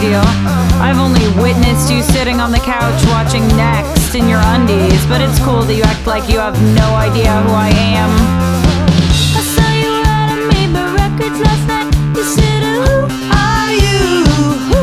deal. I've only witnessed you sitting on the couch watching Next in your undies, but it's cool that you act like you have no idea who I am. I saw you at a Maybach Records last night. You said, who are you? Who